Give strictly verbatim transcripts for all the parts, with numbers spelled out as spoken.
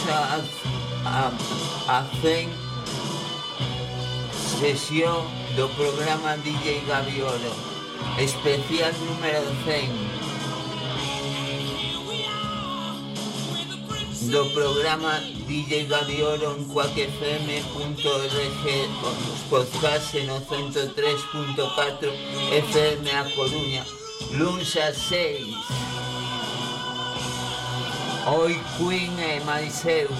a, a, a cen sesión do programa D J Gaviolo, especial número cen do programa D J Gaviolo en cuac f m punto org, os podcasts no ciento tres punto catro F M a Coruña, luns a seis. Hoy Queen e máis eu.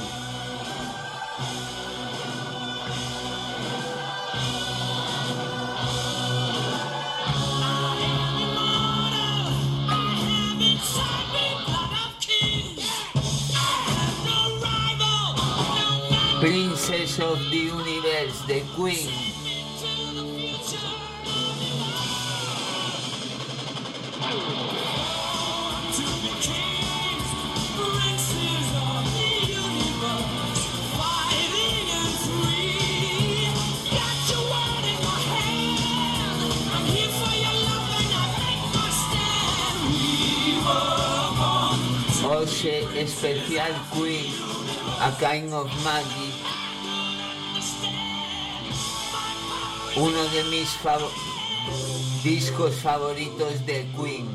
Princess of the Universe de Queen. Hoxe especial Queen, A Kind of Magic, uno de mis fav- discos favoritos de Queen.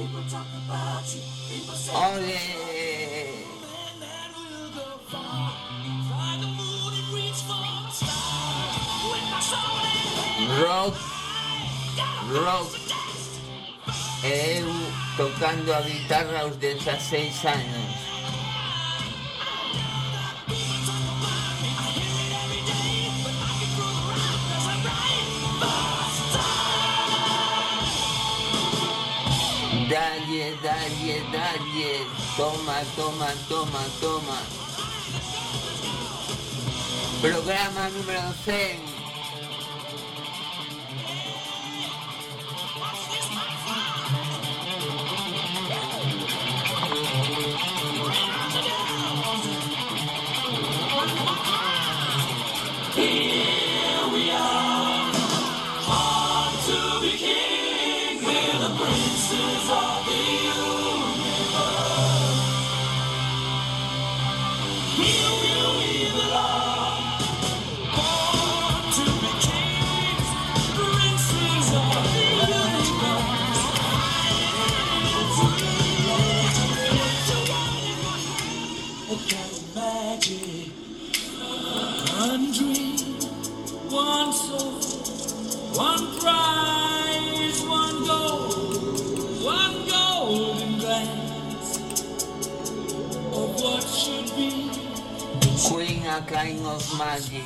¡Ole! Rock, rock, eu tocando a guitarra aos dezasseis anos. Dalle, dalle, dalle, toma, toma, toma, toma. Programa número cen. Here we are, born to be king, we're the princes of the universe. Here will we belong, born to be kings, princes of the universe. A kind of magic, one dream, one soul, one prize, one goal, one golden glance of what should be. Queen, A Kind of Magic.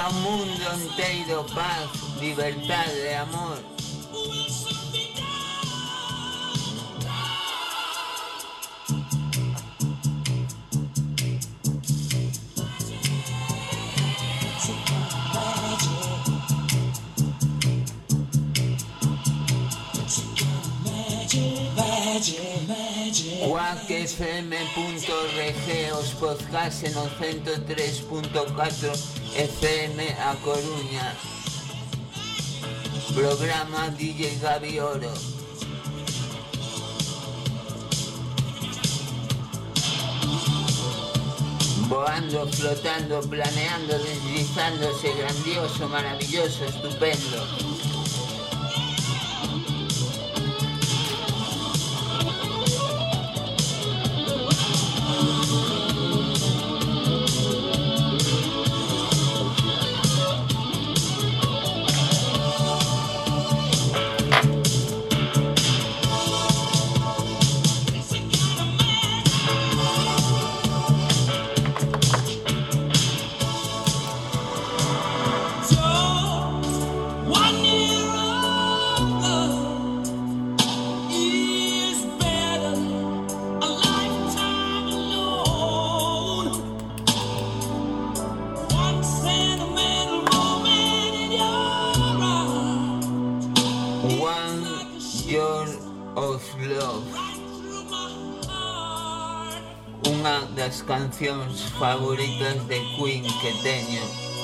a un mundo inteiro, paz, libertade e amor. quack f m punto org, os podcasts no ciento tres punto catro F M a Coruña. Programa D J Gabi Oro. Voando, flotando, planeando, deslizándose, grandioso, maravilloso, estupendo. Unha das cancións favoritas de Queen que teño.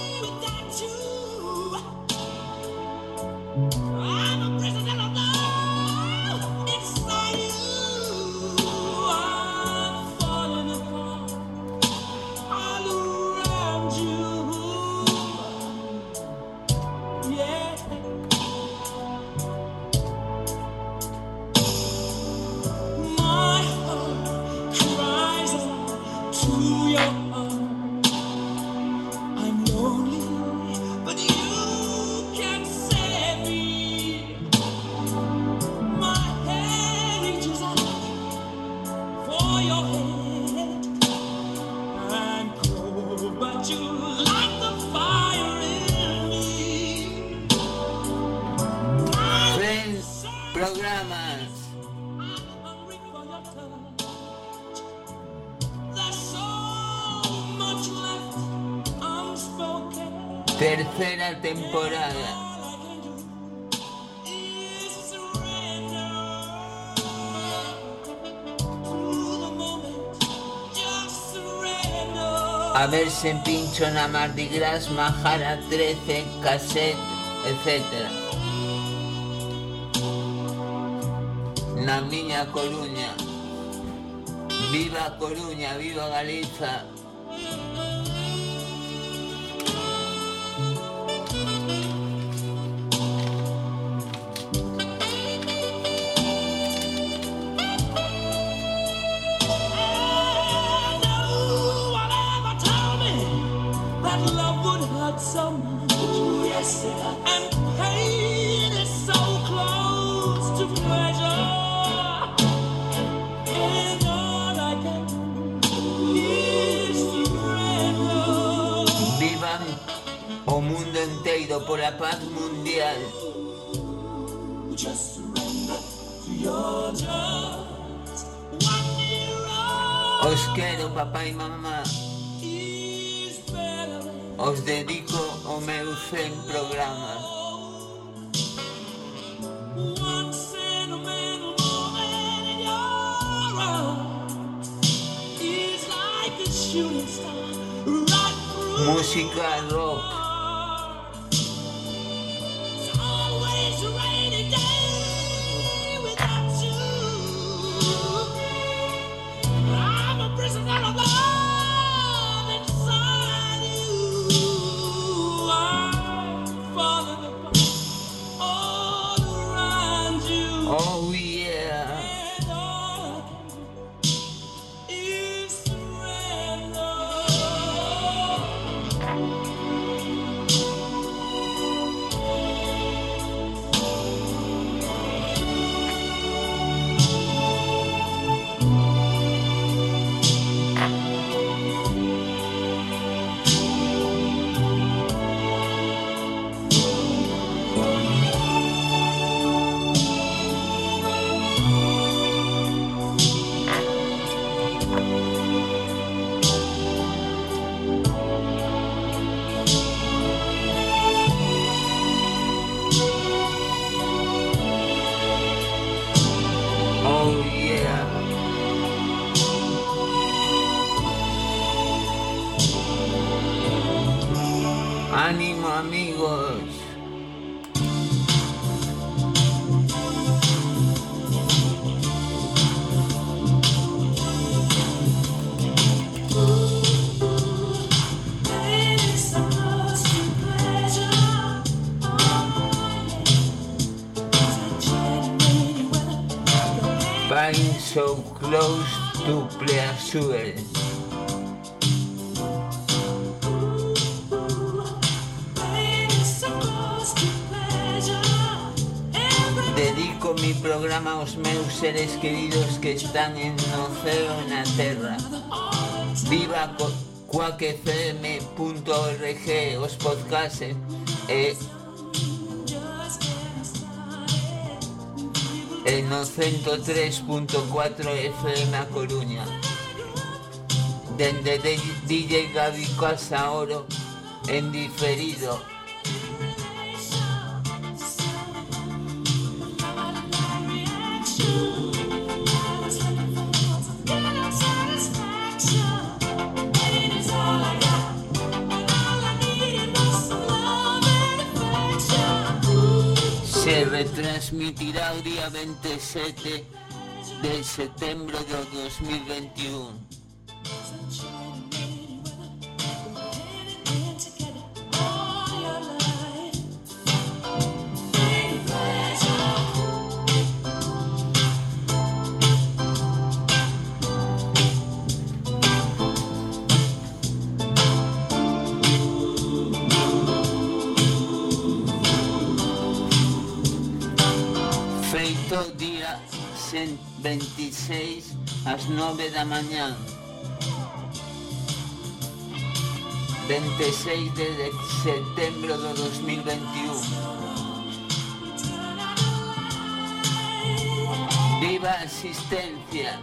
Tercera temporada. A ver se pincho na Mardi Gras, Majara trece, cassette, etcétera. Na miña Coruña. Viva Coruña, viva Galiza. O mundo inteiro por a paz mundial. Os quero, papá e mamá. Os dedico o meu cen programas. Música rock. Oh yeah. ¡Ánimo, amigos! Buying so close to pleasure. Dedico mi programa aos meus seres queridos que están en no ceo e na terra. Viva quack f m punto org, os podcasts e e no ciento tres punto cuatro F M a Coruña. Dende D J Gabi Casa Oro en diferido. Se retransmitirá o día veintisiete de setembro de dos mil veintiuno. Feito día veintiséis ás nove da mañá. veintiséis de setembro de dos mil veintiuno. Viva a asistencia.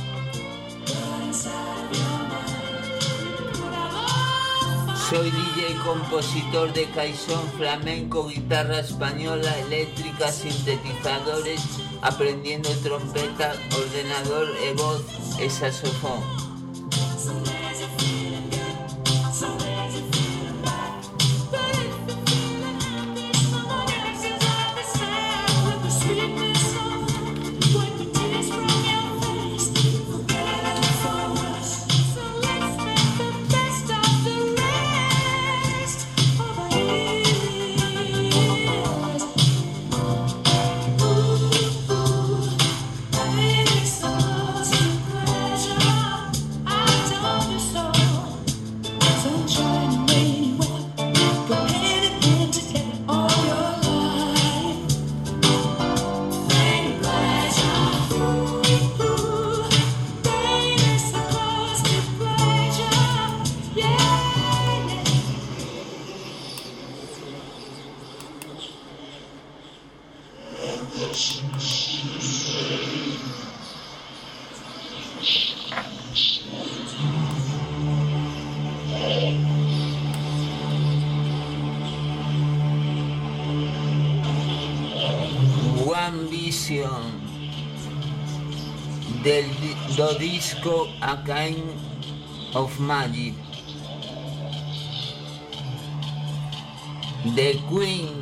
Soy D J y compositor de caixón, flamenco, guitarra española, eléctrica, sintetizadores, aprendiendo trompeta, ordenador e voz e saxofón. One Vision del do disco A Kind of Magic de Queen.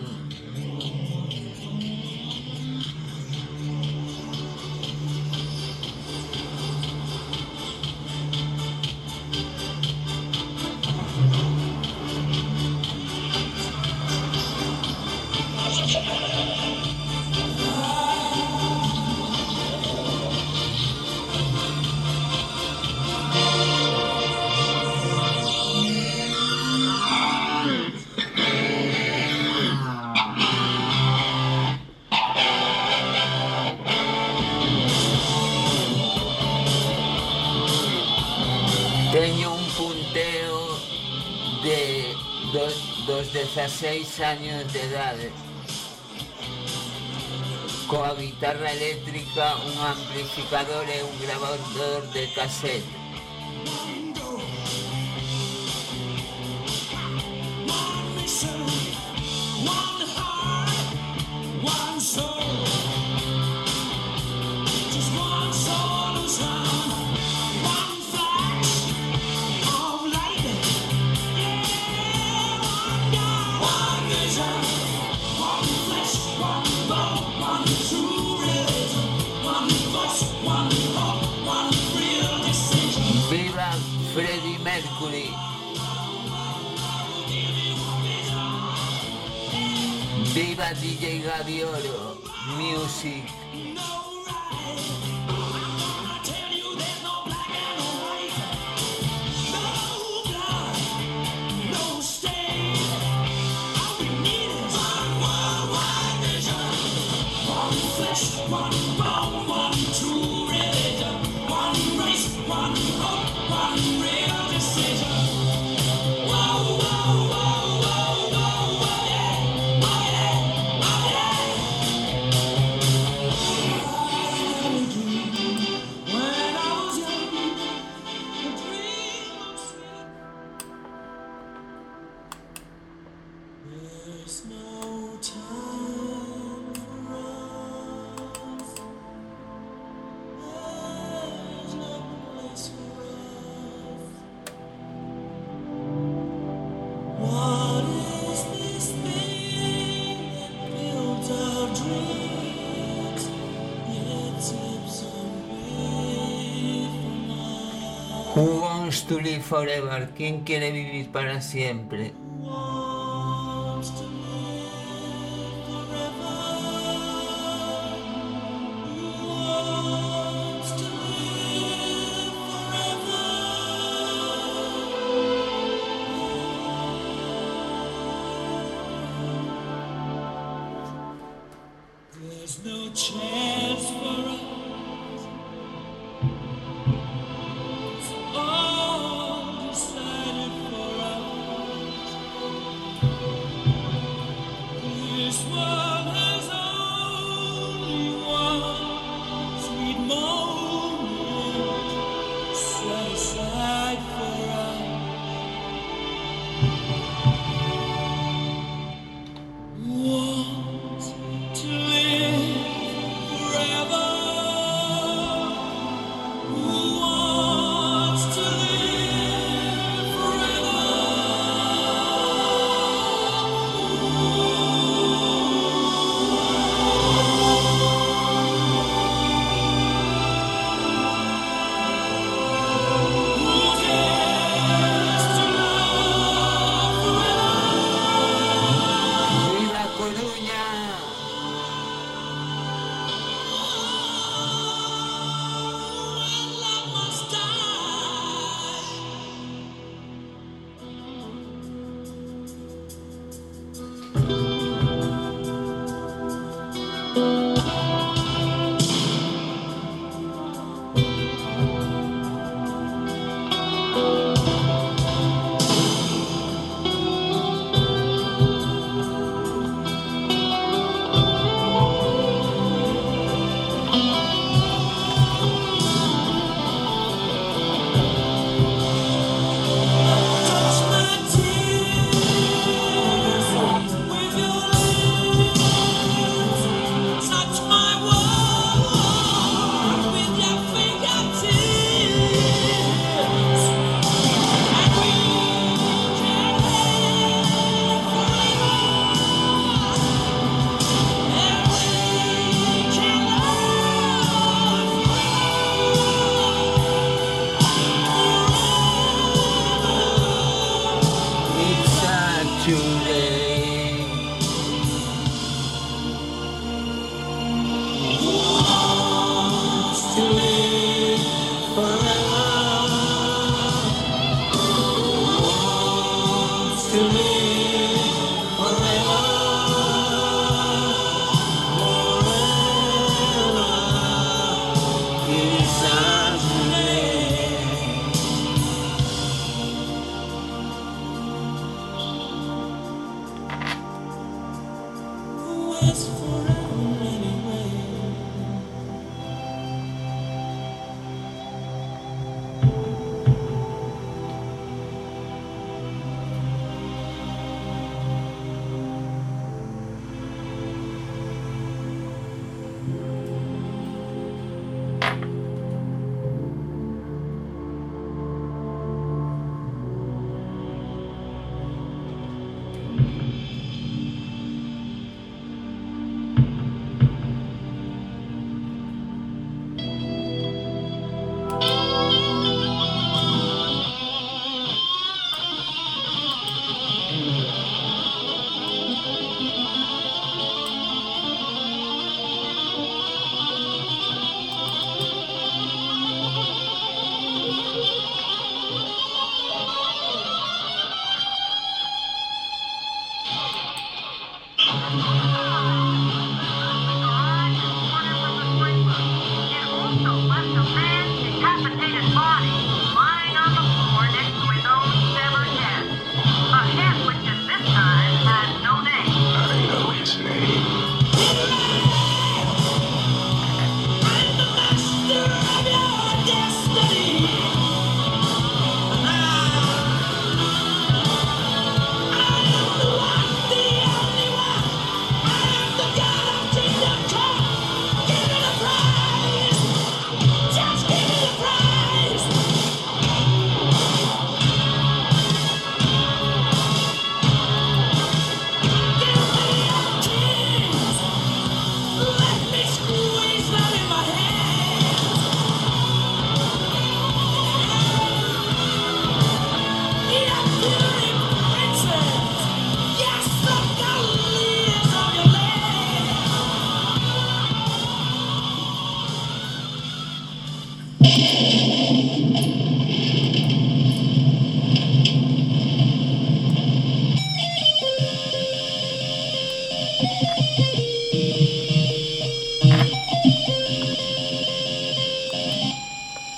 Teño un punteo de dos dieciséis años de edade, coa guitarra eléctrica, un amplificador e un grabador de cassette. Yeah. Viva Freddie Mercury. Viva D J Gaviolo. Music. Who wants to live forever? ¿Quién quiere vivir para siempre? There's no chance for us. It's all decided for us. This world has only one sweet moment set aside for us. Want to live forever. Who wants to live forever?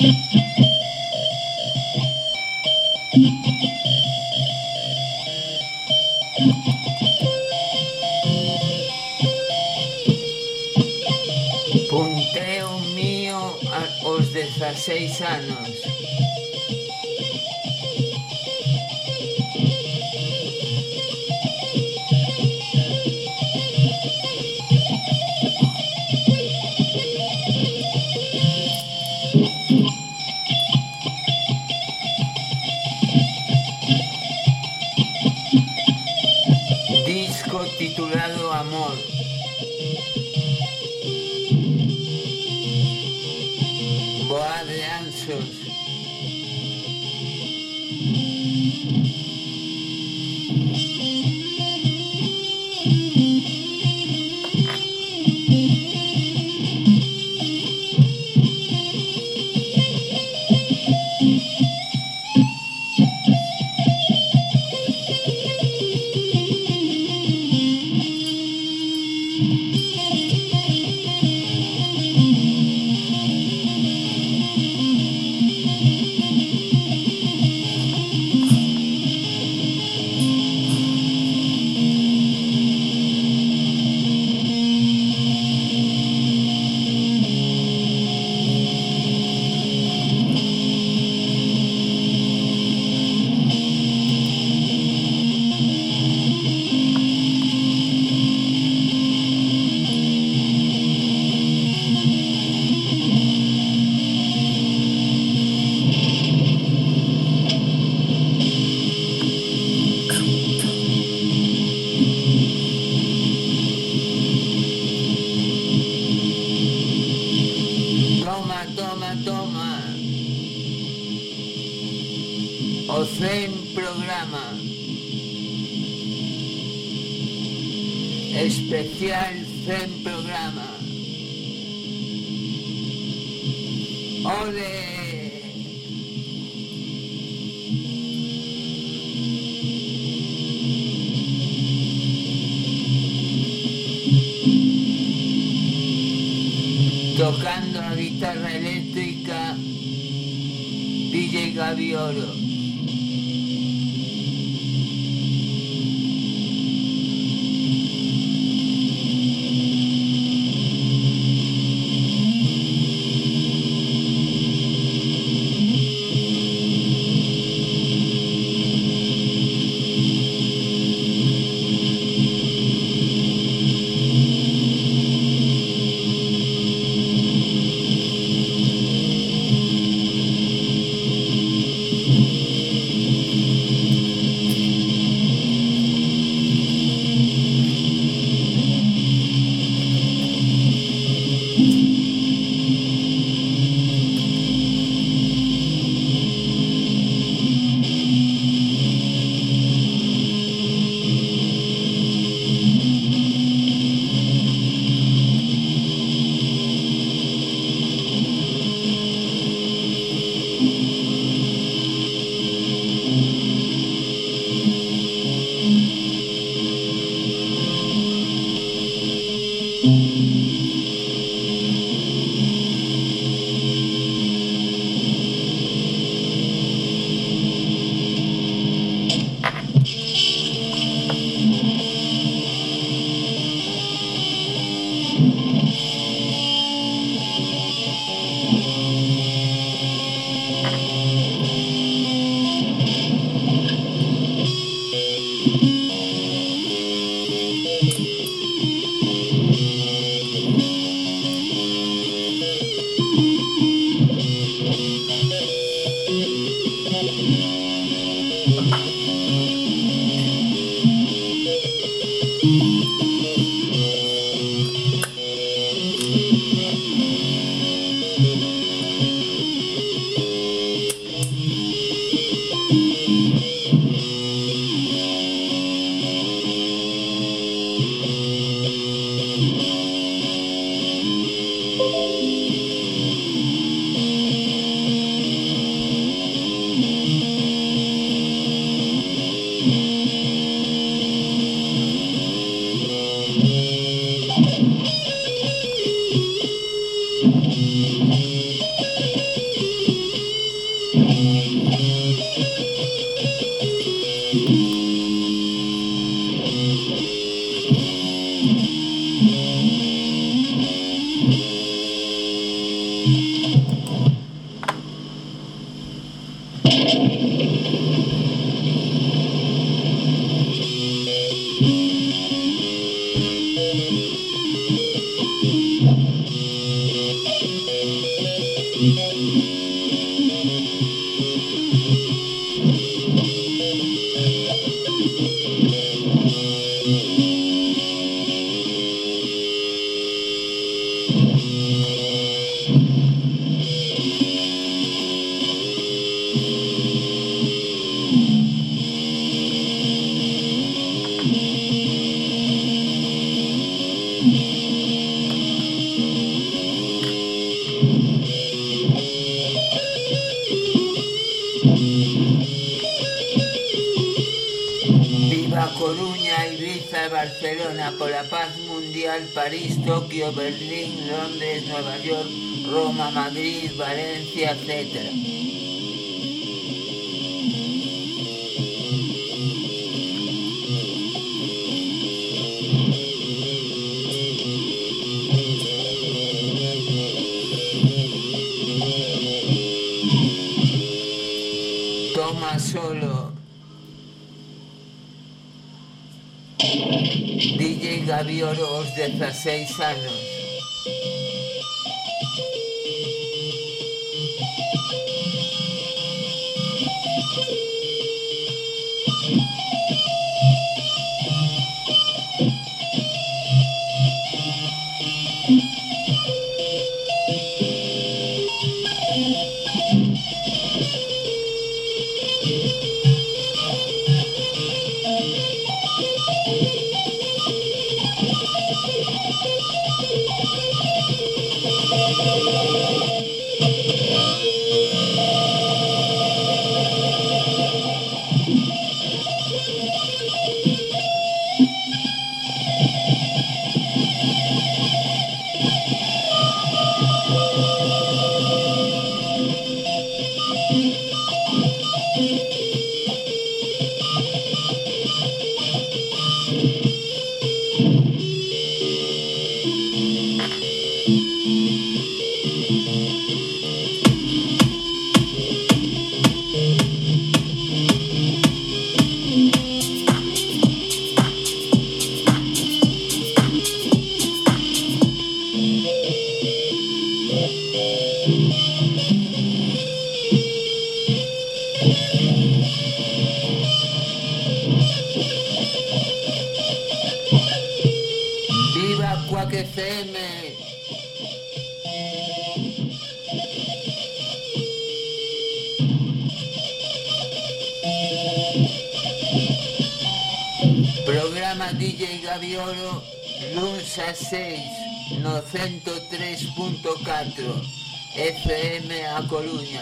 Punteo mío aos dezaseis anos. Disco titulado Amor. Boa de Anxos. Toma, toma, toma. O cen programa. Especial cen programa. ¡Ole! Tocando la guitarra eléctrica, D J Gaby Oro. Viva Coruña, Ibiza, Barcelona, por la paz mundial, París, Tokio, Berlín, Londres, Nueva York, Roma, Madrid, Valencia, etcétera. Toma solo. D J Gavioro, aos dezaseis anos. Quack F M. Programa D J Gaviolo, luns a seis, no ciento tres punto catro, F M A Coruña.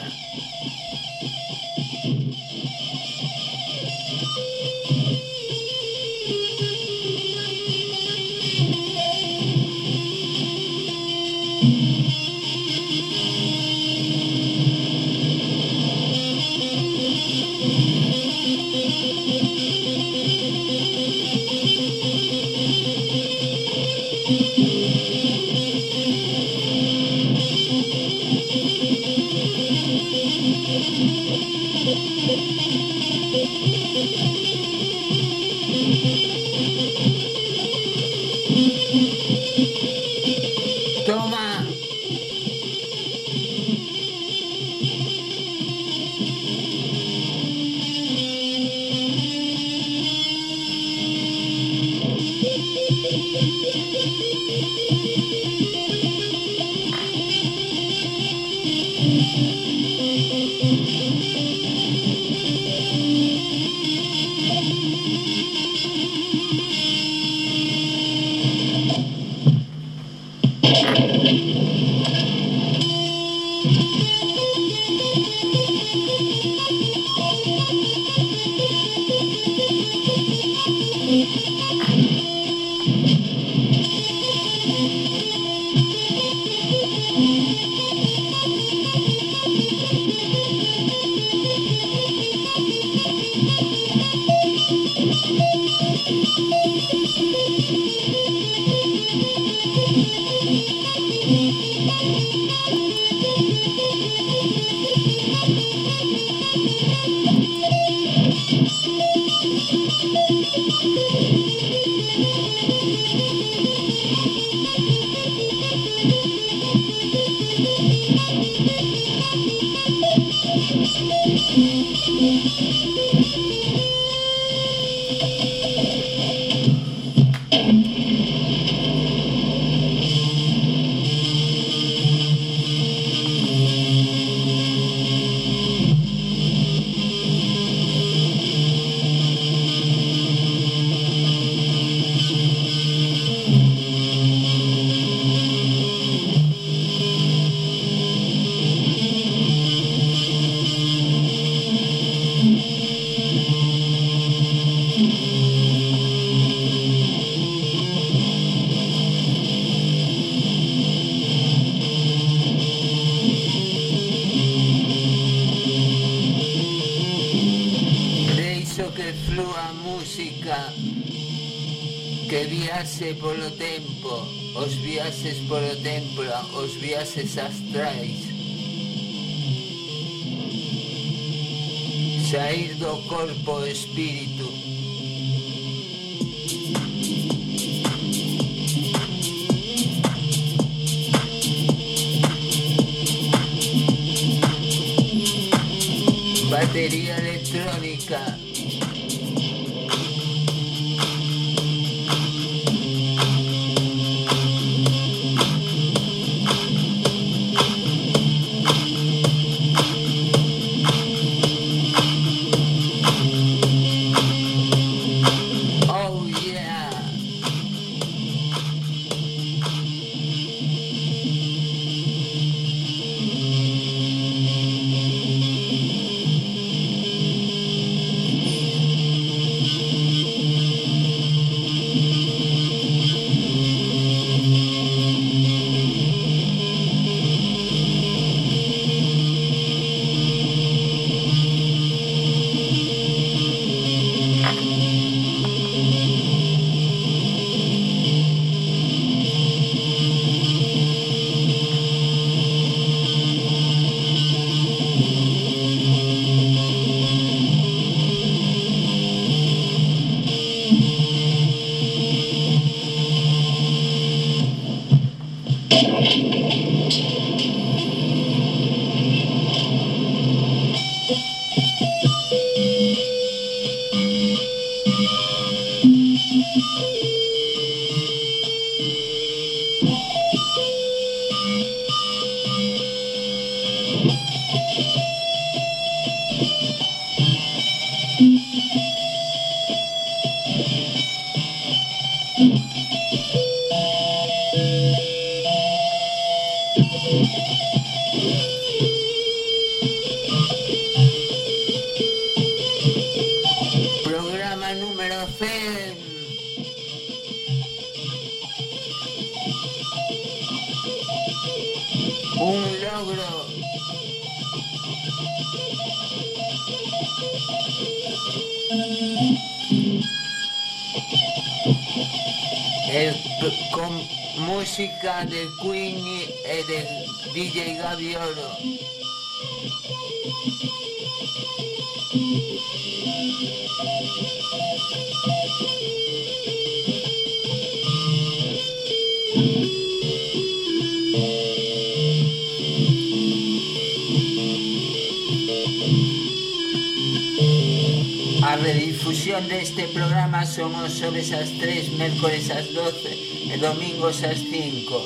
Toma. que viaxe polo tempo, os viaxes polo tempo, os viaxes astrais. Saír do corpo ao espírito. Batería electrónica. Programa número cien. Un logro. El, con música de Queen e de D J Gaby Oro. A redifusión deste programa son os xoves ás tres, mércores ás doce e domingos ás cinco.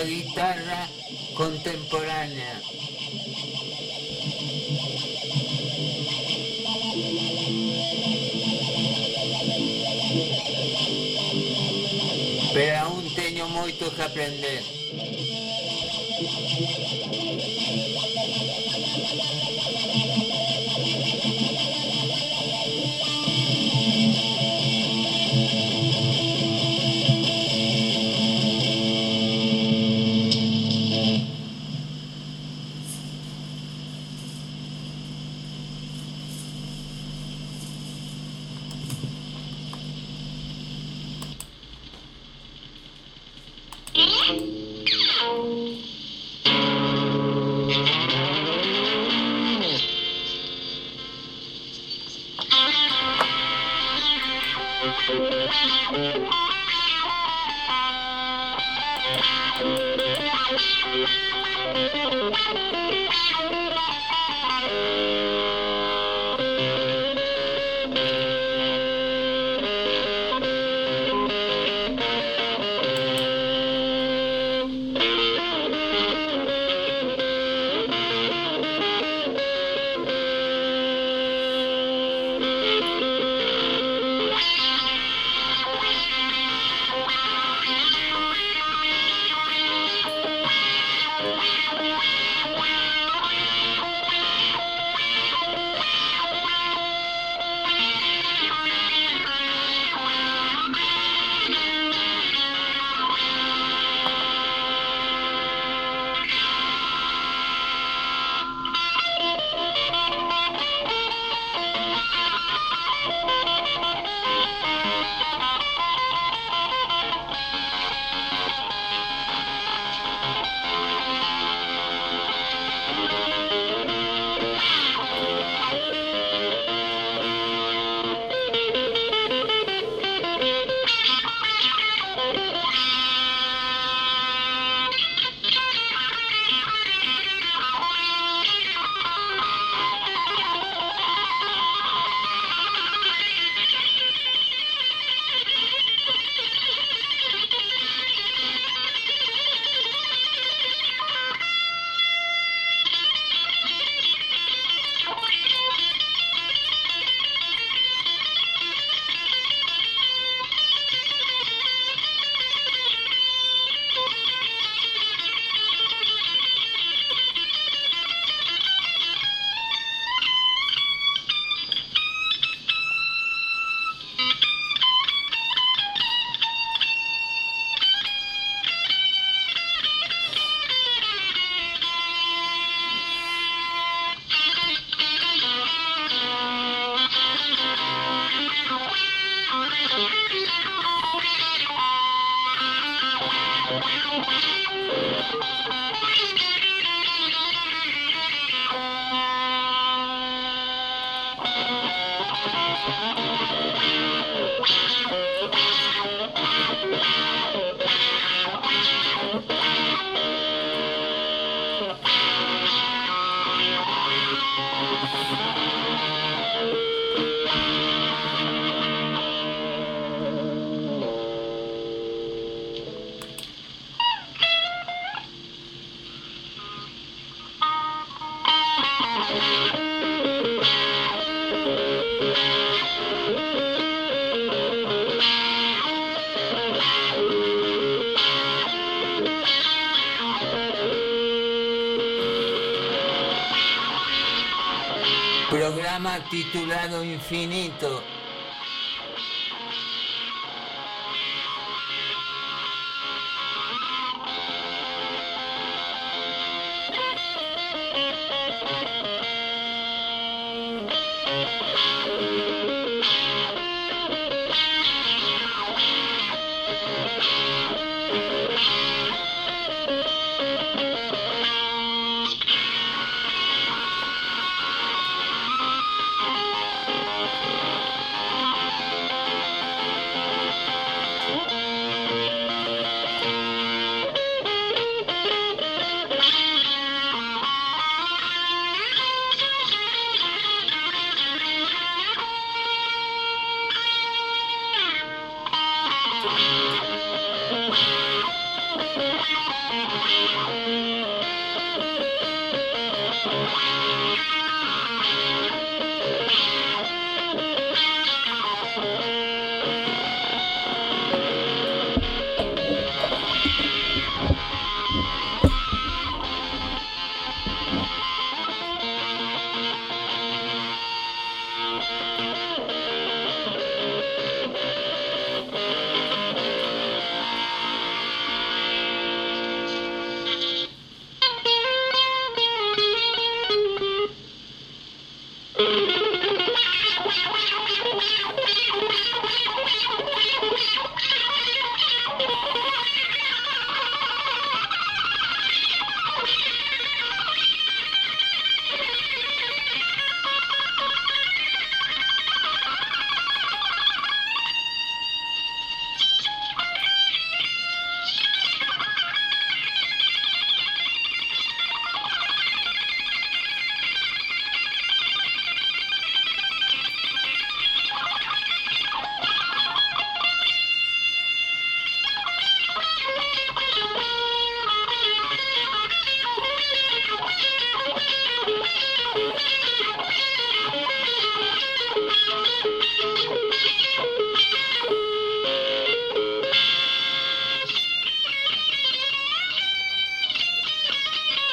guitarra contemporánea. Pero aún teño moito que aprender. Programa titulado Infinito.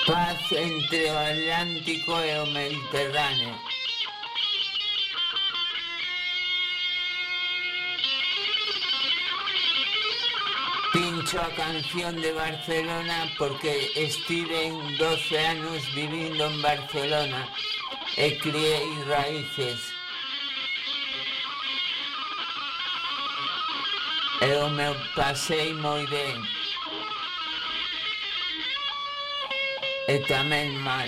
Paz entre o Atlántico e o Mediterráneo. Pincho a canción de Barcelona porque estiven doce anos vivindo en Barcelona e criei raíces. E o meu pasei moi ben. E tamén mal.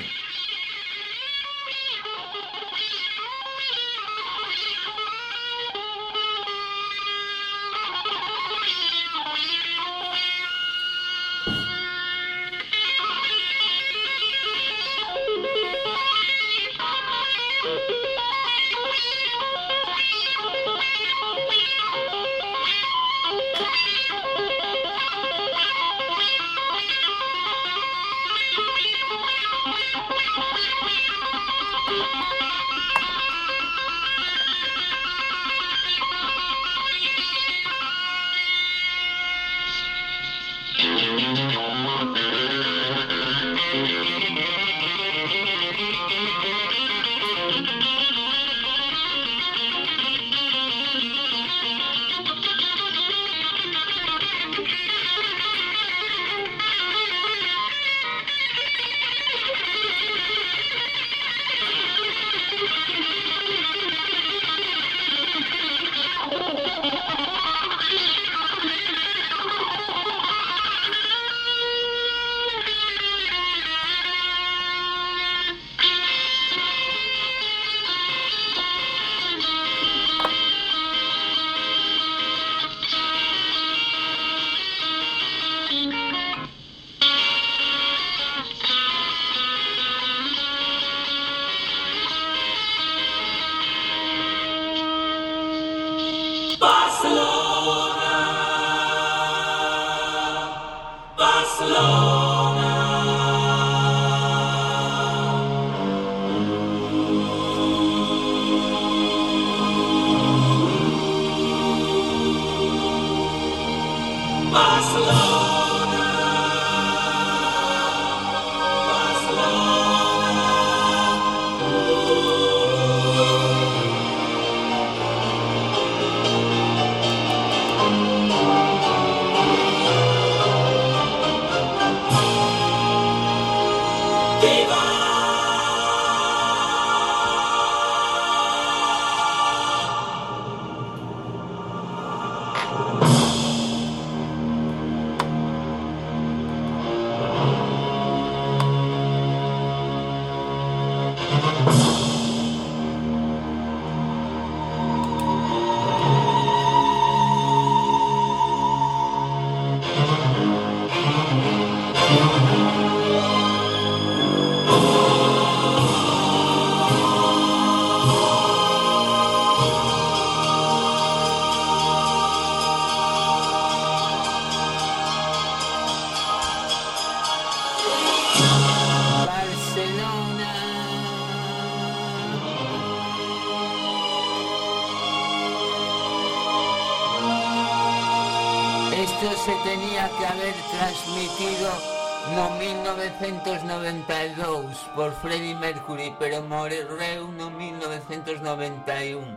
Esto se tenía que haber transmitido no mil novecientos noventa e dous por Freddie Mercury, pero morreu no mil novecientos noventa e un.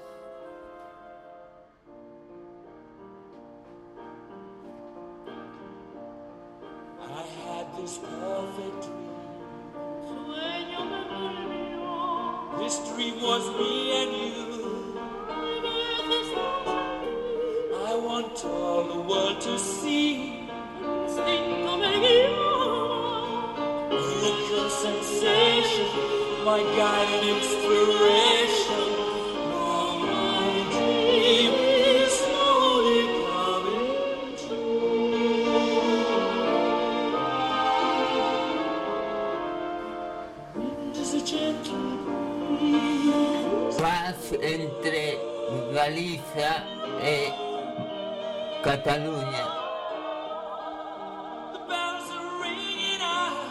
I had this perfect dream. Sueño me volvió. This dream was me and you. I want all the world to see. Instinto me guió. Your sensation, my guide and inspiration. Now my dream is slowly coming true. Wind is a gentle breeze. Paz entre Galicia e Cataluña. The bells are ringing out.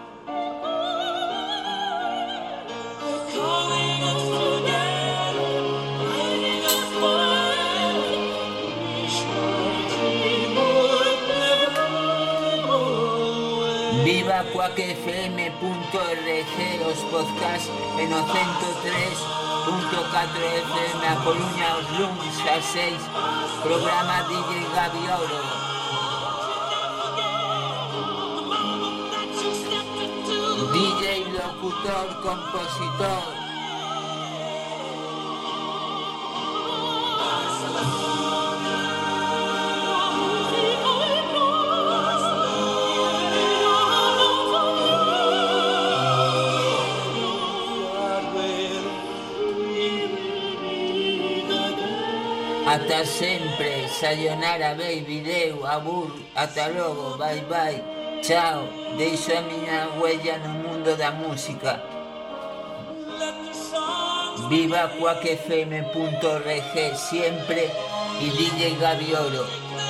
They're calling us together, guiding us forever. Wish my dream would never go away. Viva quack f m punto org, os podcast en o ciento tres punto catro F M a Coruña os lunes ás seis, programa D J Gaviolo. D J, locutor, compositor. Ata sempre, sayonara, baby, deu, abur, ata logo, bye bye, chao, deixo a miña huella no mundo da música. Viva quack f m punto org siempre y D J Gaviolo.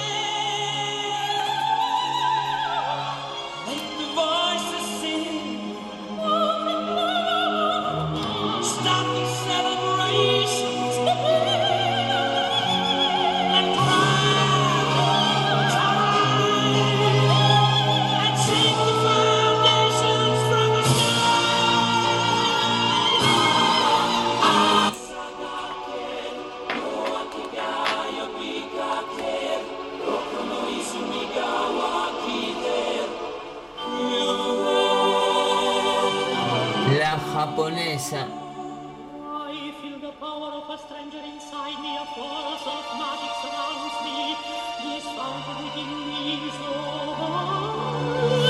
Japonesa. I feel the power of a stranger inside me, a force of magic surrounds me. This fountain within me is so